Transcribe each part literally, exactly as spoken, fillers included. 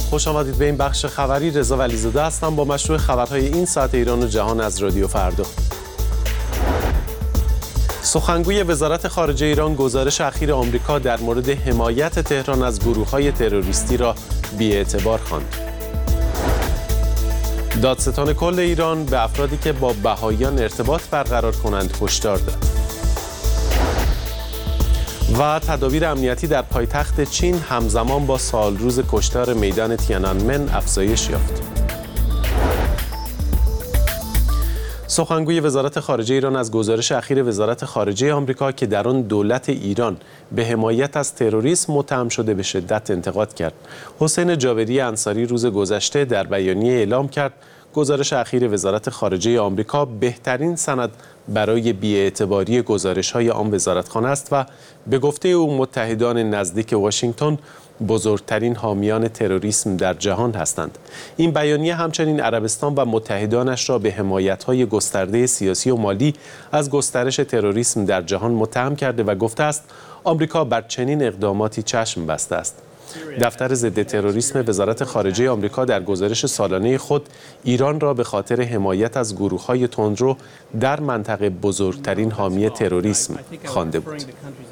خوش آمدید به این بخش خبری. رضا ولیزاده هستم با مشروع خبرهای این ساعت ایران و جهان از رادیو فردا. سخنگوی وزارت خارجه ایران گزارش اخیر آمریکا در مورد حمایت تهران از گروه‌های تروریستی را بی‌اعتبار خواند. دادستان کل ایران به افرادی که با بهائیان ارتباط برقرار کنند هشدار داد. و تدابیر امنیتی در پایتخت چین همزمان با سالروز کشتار میدان تیانانمن افزایش یافت. سخنگوی وزارت خارجه ایران از گزارش اخیر وزارت خارجه آمریکا که در آن دولت ایران به حمایت از تروریسم متهم شده به شدت انتقاد کرد. حسین جابری انصاری روز گذشته در بیانیه اعلام کرد گزارش اخیر وزارت خارجه آمریکا بهترین سند برای بی‌اعتباری گزارش‌های آن وزارتخانه است و به گفته او متحدان نزدیک واشنگتن بزرگترین حامیان تروریسم در جهان هستند. این بیانیه همچنین عربستان و متحدانش را به حمایت‌های گسترده سیاسی و مالی از گسترش تروریسم در جهان متهم کرده و گفته است آمریکا بر چنین اقداماتی چشم بسته است. دفتر ضد تروریسم وزارت خارجه آمریکا در گزارش سالانه خود ایران را به خاطر حمایت از گروه‌های تندرو در منطقه بزرگترین حامی تروریسم خوانده بود.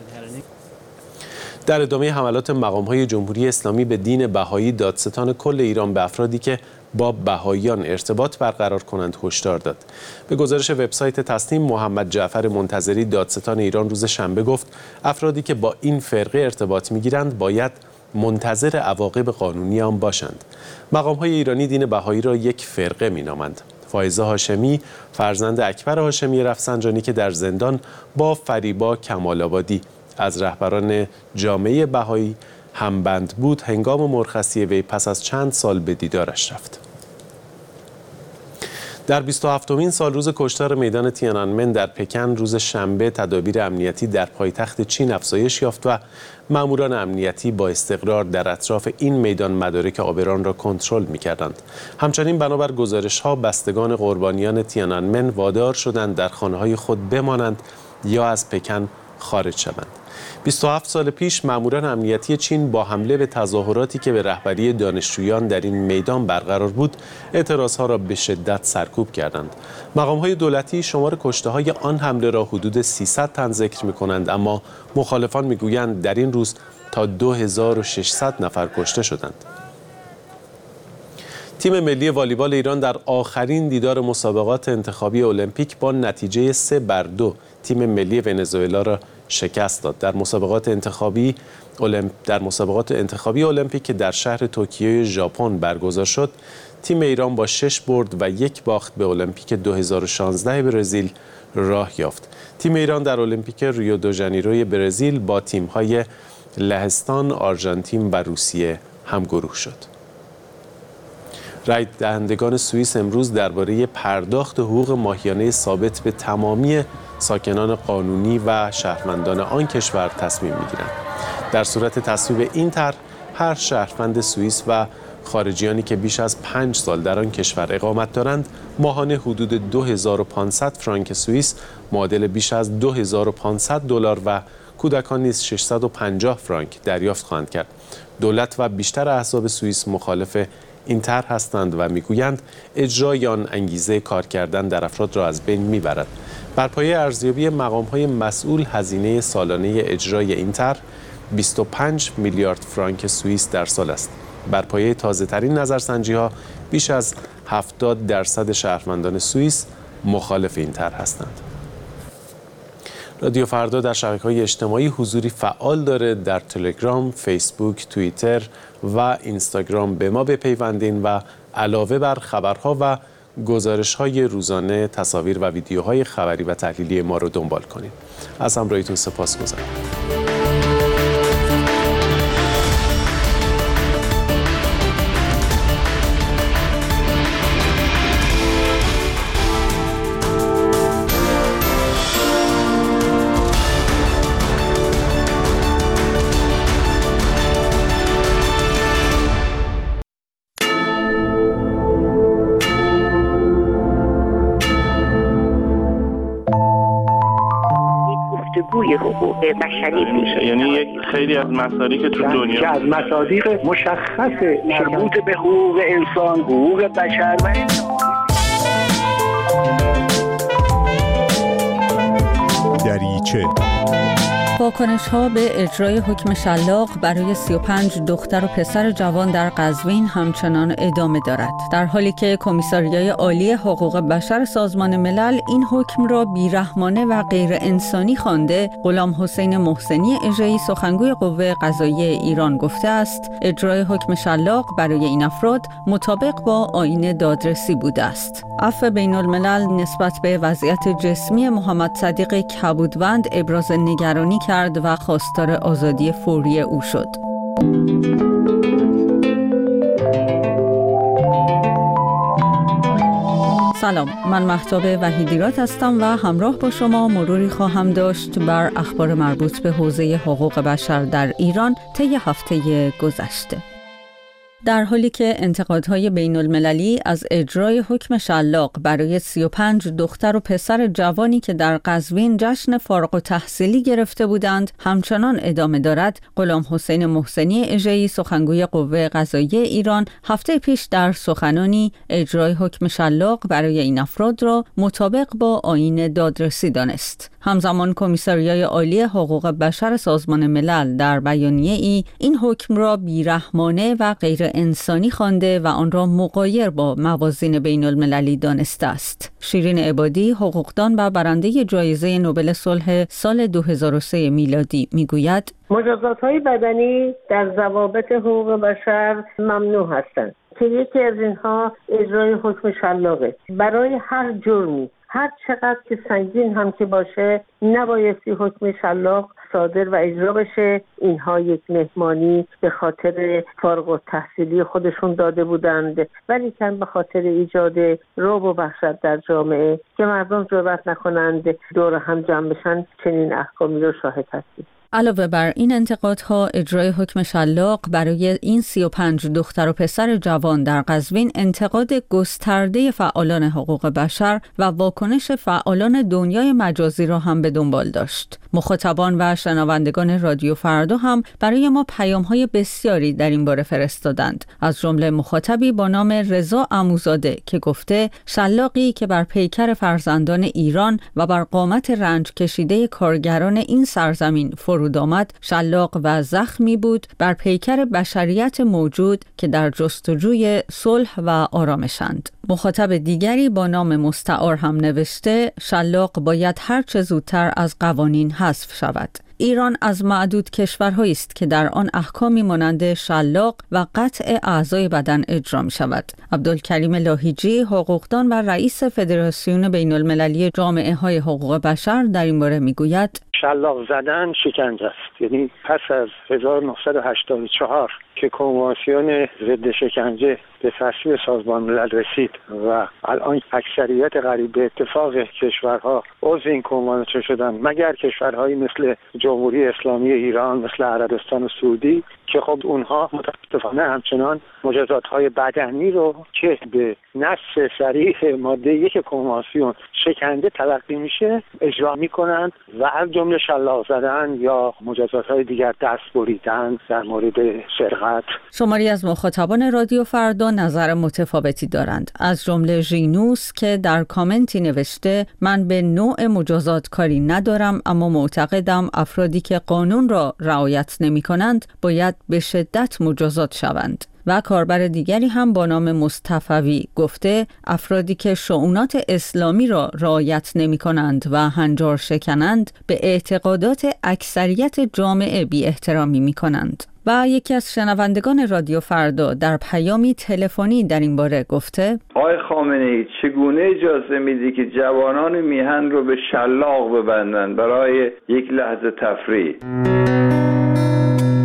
در ادامه حملات مقام‌های جمهوری اسلامی به دین بهایی، دادستان کل ایران به افرادی که با بهائیان ارتباط برقرار کنند هشدار داد. به گزارش وبسایت تسنیم، محمد جعفر منتظری دادستان ایران روز شنبه گفت افرادی که با این فرقه ارتباط می‌گیرند باید منتظر عواقب قانونی آن باشند. مقام‌های ایرانی دین بهایی را یک فرقه می‌نامند. فائزه هاشمی فرزند اکبر هاشمی رفسنجانی که در زندان با فریبا کمال‌آبادی از رهبران جامعه بهایی همبند بود، هنگام مرخصی وی پس از چند سال به دیدارش رفت. در بیست و هفتمین سالروز کشتار میدان تیانانمن در پکن روز شنبه تدابیر امنیتی در پایتخت چین افزایش یافت و ماموران امنیتی با استقرار در اطراف این میدان مدارک عابران را کنترل می‌کردند. همچنین بنابر گزارش‌ها بستگان قربانیان تیانانمن وادار شدند در خانه‌های خود بمانند یا از پکن خارج شوند. بیست و هفت سال پیش ماموران امنیتی چین با حمله به تظاهراتی که به رهبری دانشجویان در این میدان برقرار بود، اعتراضها را به شدت سرکوب کردند. مقام‌های دولتی شمار کشته‌های آن حمله را حدود سیصد تن ذکر می‌کنند، اما مخالفان می‌گویند در این روز تا دو هزار و ششصد نفر کشته شدند. تیم ملی والیبال ایران در آخرین دیدار مسابقات انتخابی المپیک با نتیجه سه بر دو تیم ملی ونزوئلا را شکست داد. در مسابقات انتخابی المپ... در مسابقات انتخابی المپیک که در شهر توکیو ژاپن برگزار شد، تیم ایران با شش برد و یک باخت به المپیک دو هزار و شانزده برزیل راه یافت. تیم ایران در المپیک ریو دو ژانیروی برزیل با تیم‌های لهستان، آرژانتین و روسیه همگروه شد. رای دهندگان سوئیس امروز درباره پرداخت حقوق ماهیانه ثابت به تمامی ساکنان قانونی و شهروندان آن کشور تصمیم می‌گیرند. در صورت تصویب این طرح، هر شهروند سوئیس و خارجیانی که بیش از پنج سال در آن کشور اقامت دارند، ماهانه حدود دو هزار و پانصد فرانک سوئیس معادل بیش از دو هزار و پانصد دلار و کودکان نیز ششصد و پنجاه فرانک دریافت خواهند کرد. دولت و بیشتر احزاب سوئیس مخالف این طرح هستند و میگویند اجرای آن انگیزه کار کردن در افراد را از بین میبرد. بر پایه ارزیابی مقام‌های مسئول، هزینه سالانه اجرای این طرح بیست و پنج میلیارد فرانک سوئیس در سال است. بر پایه تازه‌ترین نظرسنجی‌ها بیش از هفتاد درصد شهروندان سوئیس مخالف این طرح هستند. رادیو فردا در شبکه‌های اجتماعی حضوری فعال داره. در تلگرام، فیسبوک، توییتر و اینستاگرام به ما بپیوندین و علاوه بر خبرها و گزارش‌های روزانه، تصاویر و ویدیوهای خبری و تحلیلی ما رو دنبال کنید. از همراهیتون سپاسگزارم. سخنگوی حقوق بشری میشه. یعنی یک خیلی از مصادیق که تو دنیا که از مصادیق مشخص مربوط به حقوق انسان، حقوق بشر و دریچه واکنش‌ها به اجرای حکم شلاق برای سی و پنج دختر و پسر جوان در قزوین همچنان ادامه دارد، در حالی که کمیساریای عالی حقوق بشر سازمان ملل این حکم را بیرحمانه و غیر انسانی خوانده. غلام حسین محسنی اژه‌ای سخنگوی قوه قضاییه ایران گفته است اجرای حکم شلاق برای این افراد مطابق با آیین دادرسی بوده است. عفو بین الملل نسبت به وضعیت جسمی محمد صدیق کبودوند ابراز نگرانی کرد و خواستار آزادی فوری او شد. سلام، من مهتاب وحیدیرات هستم و همراه با شما مروری خواهم داشت بر اخبار مربوط به حوزه حقوق بشر در ایران طی هفته گذشته. در حالی که انتقادهای بین المللی از اجرای حکم شلاق برای سی و پنج دختر و پسر جوانی که در قزوین جشن فارغ التحصیلی گرفته بودند همچنان ادامه دارد، غلام حسین محسنی اژه‌ای سخنگوی قوه قضاییه ایران هفته پیش در سخنانی اجرای حکم شلاق برای این افراد را مطابق با آیین دادرسی دانست. همزمان کمیساریای عالی حقوق بشر سازمان ملل در بیانیه ای این حکم را بیرحمانه و غیر انسانی خوانده و آن را مغایر با موازین بین المللی دانسته است. شیرین عبادی، حقوقدان و برنده جایزه نوبل صلح سال دو هزار و سه میلادی میگوید مجازات‌های بدنی در ضوابط حقوق بشر ممنوع هستند که یکی از اینها اجرای حکم شلاقه. برای هر جرمی هر چقدر که سنگین هم که باشه نبایستی حکم شلاق صادر و اجرا بشه. اینها یک مهمانی به خاطر فارغ التحصیلی خودشون داده بودند، ولی کن به خاطر ایجاد رعب و وحشت در جامعه که مردم جرئت نکنند دور هم جمع بشن، چنین احکامی رو شاهد هستیم. علاوه بر این انتقادها، اجرای حکم شلاق برای این سی و پنج دختر و پسر جوان در قزوین انتقاد گسترده فعالان حقوق بشر و واکنش فعالان دنیای مجازی را هم به دنبال داشت. مخاطبان و شنوندگان رادیو فردا هم برای ما پیام‌های بسیاری در این باره فرستادند، از جمله مخاطبی با نام رضا عموزاده که گفته شلاقی که بر پیکر فرزندان ایران و بر قامت رنج کشیده کارگران این سرزمین فرود آمد شلاق و زخمی بود بر پیکر بشریت موجود که در جستجوی صلح و آرامشند. مخاطب دیگری با نام مستعار هم نوشته شلاق باید هر چه زودتر از قوانین حذف شود. ایران از معدود کشورهایی است که در آن احکامی مانند شلاق و قطع اعضای بدن اجرا می شود. عبدالکریم لاهیجی، حقوقدان و رئیس فدراسیون بین المللی جامعه های حقوق بشر در این باره می گوید شلاق زدن شکنجه است. یعنی پس از هزار و نهصد و هشتاد و چهار که کنوانسیون ضد شکنجه به تصویب سازمان ملل رسید و الان اکثریت قریب به اتفاق کشورها عضو این کنوانسیون شدن، مگر کشورهایی مثل جمهوری اسلامی ایران، مثل عربستان و سعودی که خب اونها متاسفانه همچنان مجازات‌های بدنی رو که به نص صریح ماده یک کنوانسیون شکنجه تلقی میشه اجرا میکنن و از جمله شلاق زدن یا مجازات‌های دیگر، دست بریدن در مورد سرقت. شماری از مخاطبان رادیو فردا نظر متفاوتی دارند، از جمله ژینوس که در کامنتی نوشته من به نوع مجازات کاری ندارم، اما معتقدم افرادی که قانون را رعایت نمی‌کنند باید به شدت مجازات شوند. و کاربر دیگری هم با نام مصطفوی گفته افرادی که شؤونات اسلامی را رعایت نمی کنند و هنجار شکنند به اعتقادات اکثریت جامعه بی احترامی می کنند. و یکی از شنوندگان رادیو فردا در پیامی تلفنی در این باره گفته آقای خامنه‌ای چگونه اجازه میدی که جوانان میهن رو به شلاق ببندن برای یک لحظه تفریح؟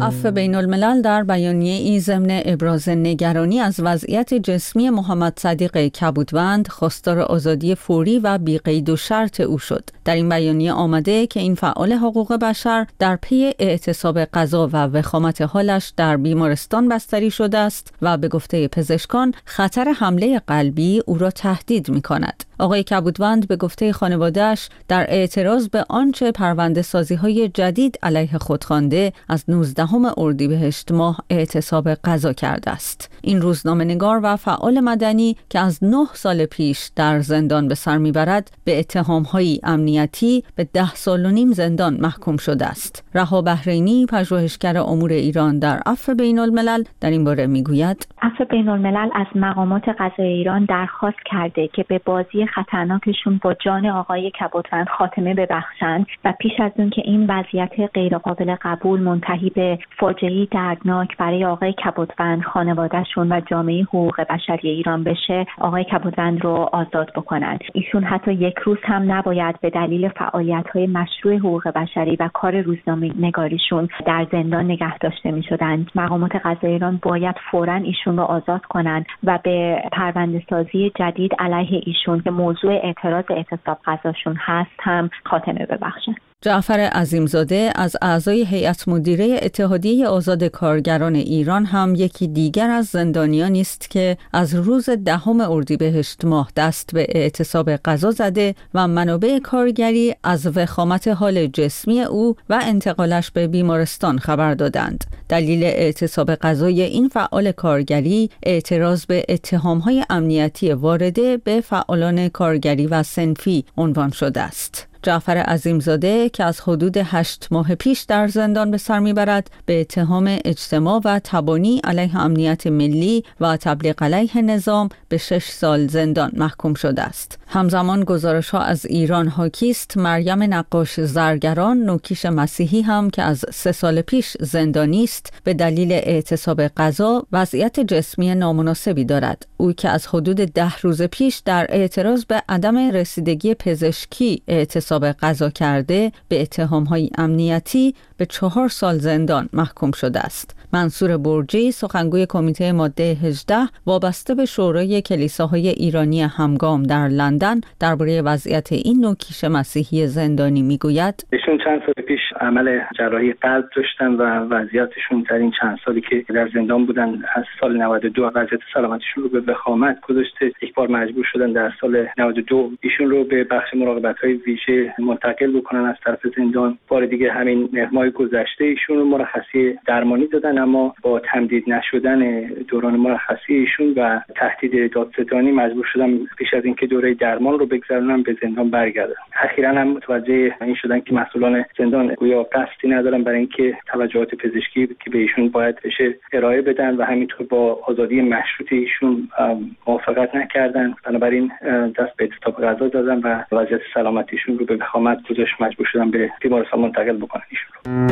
عفو بین الملل در بیانیه ای ضمن ابراز نگرانی از وضعیت جسمی محمد صدیق کبودوند خواستار آزادی فوری و بی قید و شرط او شد. در این بیانیه آمده که این فعال حقوق بشر در پی اعتصاب غذا و وخامت حالش در بیمارستان بستری شده است و به گفته پزشکان خطر حمله قلبی او را تهدید می کند. آقای کبودوند به گفته خانواده‌اش در اعتراض به آنچه پرونده سازی‌های جدید علیه خود خوانده از نوزدهم اردیبهشت ماه اعتصاب غذا کرده است. این روزنامه‌نگار و فعال مدنی که از نه سال پیش در زندان به سر میبرد به اتهام‌های امنیتی به ده سال و نیم زندان محکوم شده است. رها بحرینی پژوهشگر امور ایران در عفو بین الملل در این باره میگوید عفو بین الملل از مقامات قضایی ایران درخواست کرده که به بازی خطرناکشون با جان آقای کبودوند خاتمه ببخشند و پیش از اون که این وضعیت غیرقابل قبول منتهی به فاجعه‌ای دردناک برای آقای کبودوند، خانواده‌شون و جامعه حقوق بشری ایران بشه، آقای کبودوند رو آزاد بکنند. ایشون حتی یک روز هم نباید به دلیل فعالیت‌های مشروع حقوق بشری و کار روزنامه‌نگاریشون در زندان نگه داشته می‌شدند. مقامات قضایی ایران باید فوراً ایشون رو آزاد کنند و به پرونده‌سازی جدید علیه ایشون که موضوع اعتراض اعتصاب غذاشون هست هم خاتمه ببخشن. جعفر عظیمزاده از اعضای هیئت مدیره اتحادیه آزاد کارگران ایران هم یکی دیگر از زندانیانی است که از روز دهم اردیبهشت ماه دست به اعتصاب غذا زده و منابع کارگری از وخامت حال جسمی او و انتقالش به بیمارستان خبر دادند. دلیل اعتصاب غذای این فعال کارگری اعتراض به اتهام‌های امنیتی وارده به فعالان کارگری و صنفی عنوان شده است. جعفر عظیمزاده که از حدود هشت ماه پیش در زندان به سر میبرد به اتهام اجتماع و تبانی علیه امنیت ملی و تبلیغ علیه نظام به شش سال زندان محکوم شده است. همزمان گزارش ها از ایران حاکی است مریم نقاش زرگران نوکیش مسیحی هم که از سه سال پیش زندانی است به دلیل اعتصاب غذا وضعیت جسمی نامناسبی دارد. او که از حدود ده روز پیش در اعتراض به عدم رسیدگی پزشکی اعتصاب غذا کرده به اتهام‌های امنیتی به چهار سال زندان محکوم شده است. منصور برجی سخنگوی کمیته ماده هجده وابسته به شورای کلیساهای ایرانی همگام در لندن درباره وضعیت این نوکیش مسیحی زندانی میگوید ایشون چند سال پیش عمل جراحی قلب داشتن و وضعیتشون در این چند سالی که در زندان بودن از سال نود و دو وضعیت سلامتیشون رو به وخامت گذاشته. یک بار مجبور شدن در سال نود و دو ایشون رو به بخش مراقبت‌های ویژه منتقل بکنن از طرف زندان. بار دیگه همین ماه گذشته ایشون رو مرخصی درمانی دادن، اما با تمدید نشدن دوران مرخصی ایشون و تهدید دادستانی مجبور شدن پیش از اینکه دوره درمان رو بگذرونن به زندان برگردن. اخیراً هم متوجه این شدن که مسئولان زندان گویا قصدی ندارن برای اینکه توجهات پزشکی که به ایشون باید بشه ارائه بدن و همینطور با آزادی مشروط ایشون موافقت نکردن. بنابراین دست به اعتصاب غذا دادن و وضعیت سلامتیشون رو به وخامت گذاشت، مجبور شدن به بیمارستان منتقل بکنن ایشون رو.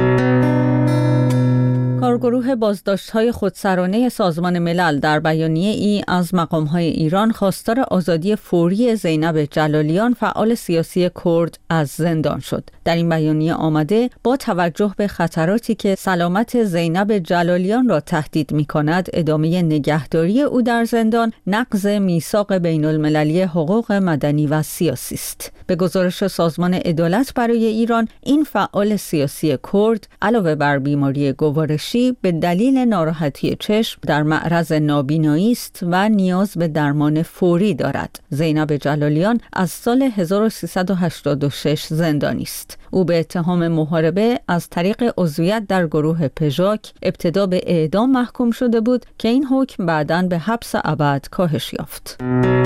کارگروه بازداشت‌های خودسرانه سازمان ملل در بیانیه ای از مقام‌های ایران خواستار آزادی فوری زینب جلالیان فعال سیاسی کرد از زندان شد. در این بیانیه آمده با توجه به خطراتی که سلامت زینب جلالیان را تهدید می‌کند ادامه نگهداری او در زندان نقض میثاق بین‌المللی حقوق مدنی و سیاسی است. به گزارش سازمان عدالت برای ایران این فعال سیاسی کرد علاوه بر بیماری گوارشی به دلیل ناراحتی چشم در معرض نابینایی است و نیاز به درمان فوری دارد. زینب جلالیان از سال هزار و سیصد و هشتاد و شش زندانی است. او به اتهام محاربه از طریق عضویت در گروه پژاک ابتدا به اعدام محکوم شده بود که این حکم بعداً به حبس ابد کاهش یافت.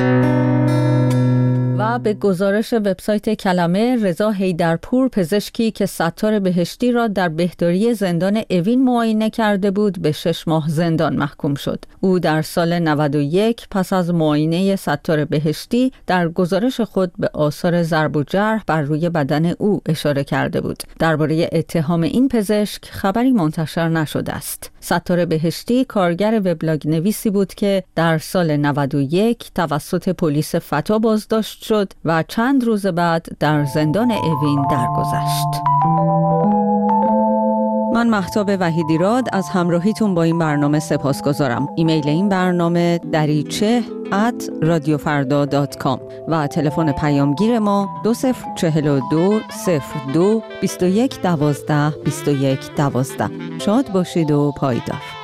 و به گزارش وبسایت کلمه رضا حیدرپور پزشکی که ستار بهشتی را در بهداری زندان اوین معاینه کرده بود به شش ماه زندان محکوم شد. او در سال نود و یک پس از معاینه ستار بهشتی در گزارش خود به آثار ضرب و جرح بر روی بدن او اشاره کرده بود. درباره اتهام این پزشک خبری منتشر نشده است. ستار بهشتی کارگر وبلاگ نویسی بود که در سال نود و یک توسط پلیس فتا بازداشت شد و چند روز بعد در زندان اوین درگذشت. من مهتاب وحیدیراد از همراهیتون با این برنامه سپاسگزارم. ایمیل این برنامه دریچه ات رادیو فردا دات کام و تلفن پیامگیر ما دو صفر چهل و دو صفر دو بیست و یک دوازده بیست و یک دوازده. شاد باشید و پایدار.